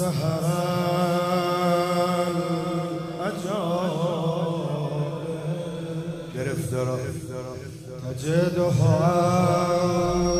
سهر الأجار گرفتارا تجدها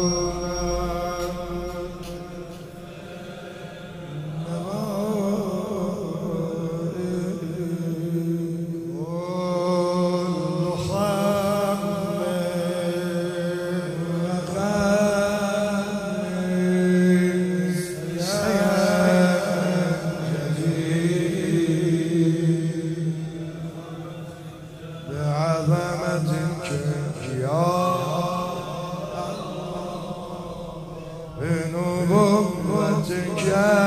بنبوتك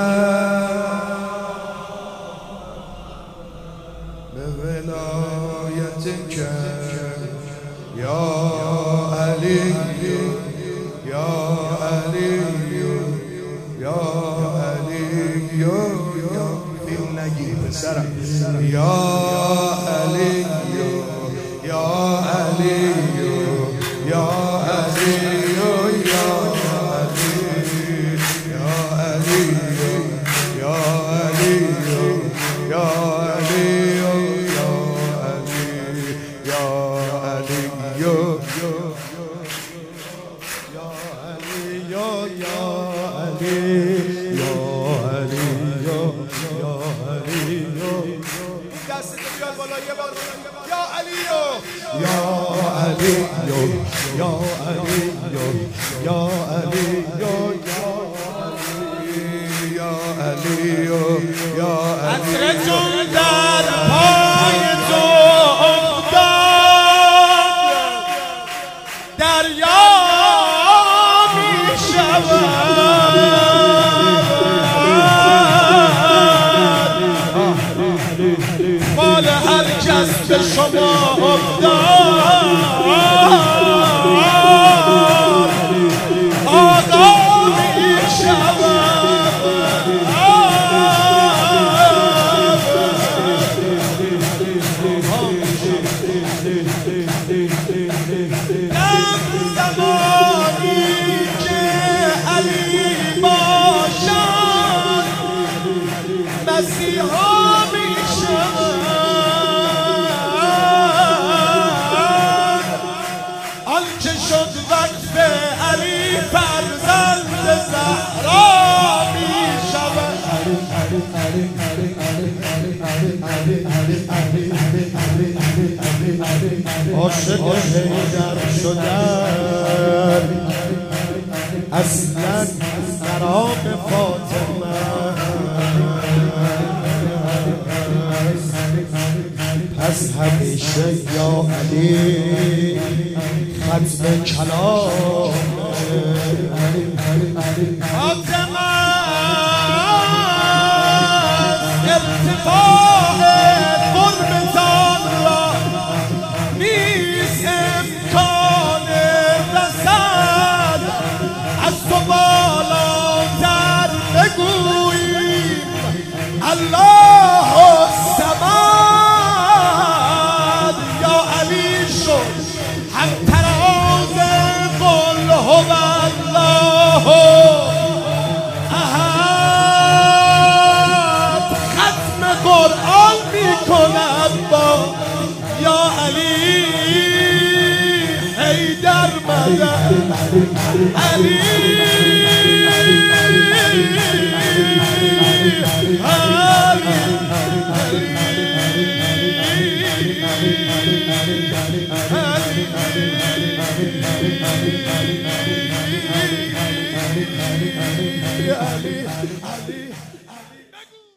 بولايتك يا علي يا علي يا علي فيلم نجيب سرم يا علي يا علي يا علي عطرتون در پای تو افتاد دریا می شود مال هر کس به شما افتاد آقا می شود مسیحا می شود آنچه شد وقت علی فرزند زهرا می شود عاشق حیدر شدن اصلا خراب فاطمه پس همیشه یا علی ختم کلام فاطمه ارتفاع قربتان را نیست امکان رسد از تو بالاتر بگوییم الله الصمد یا علی شد هم تراز قل هو الله احد ختم قرآن می کند با یا علی حیدر مدد علی Ali